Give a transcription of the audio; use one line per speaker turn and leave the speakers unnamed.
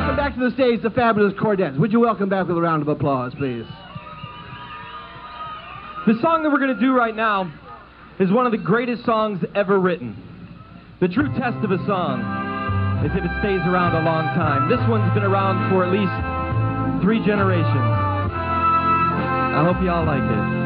welcome back to the stage the fabulous Chordettes. Would you welcome back with a round of applause, please?
The song that we're going to do right now is one of the greatest songs ever written. The true test of a song is if it stays around a long time. This one's been around for at least 3 generations. I hope you all like it.